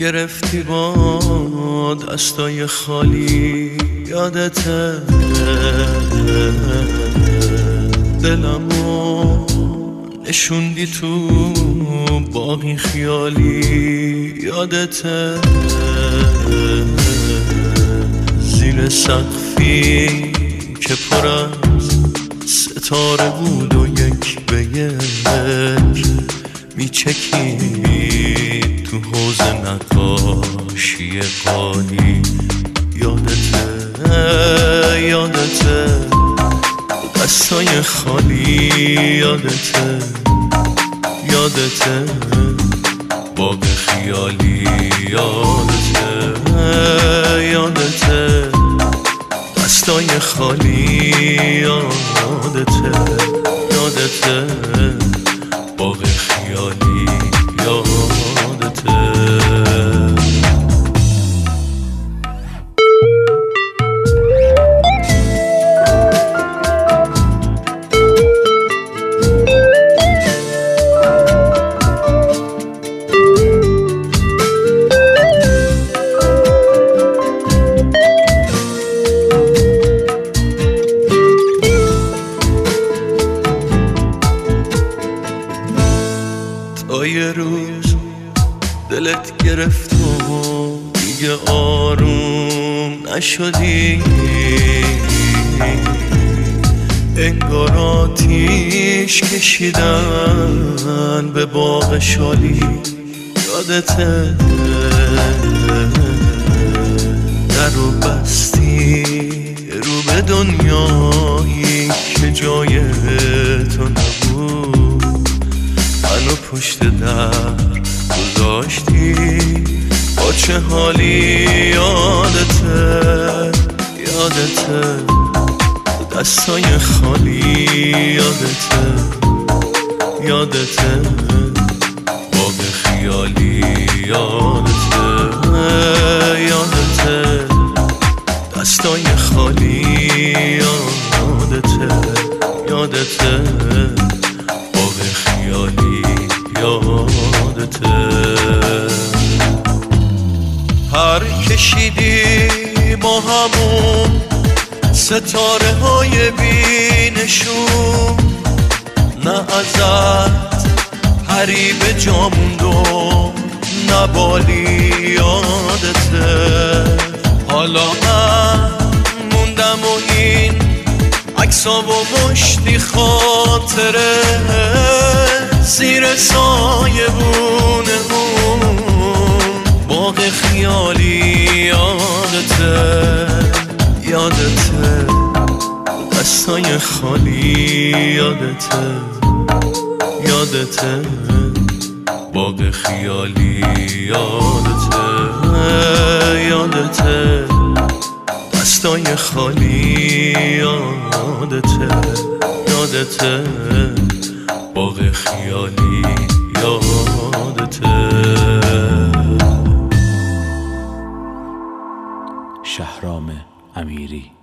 گرفتی با دستای خالی، یادته دلمو نشوندی تو باغی خیالی، یادته زیر سقفی که پر از ستاره بود و یک به یک میچکید تو حوض نقاشی قالی، یادته دستای خالی، یادته باغ خیالی، یادته دستای خالی، یادته باغ خیالی، یادته. تا یه روز دلت گرفت و دیگه آروم نشدی، انگار آتیش کشیدن به باغ شالی، یادته در رو بستی رو به دنیایی که جای تو نبود، منو پشت در گذاشتی با چه حالی، یادته دستای خالی، یادته باغ خیالی، یادته دستای خالی، یادته باغ خیالی، یادته پر کشیدی با همون ستاره های بینشون، نه ازت پری به جا موند و نه بالی، یادته حالا من موندم و این عکسا و مشتی خاطره زیر سایبون اون باغ خیالی، یادته دستای خالی، یادته باغ خیالی، یادته دستای خالی، یادته باغ خیالی، یادته. شهرام امیری.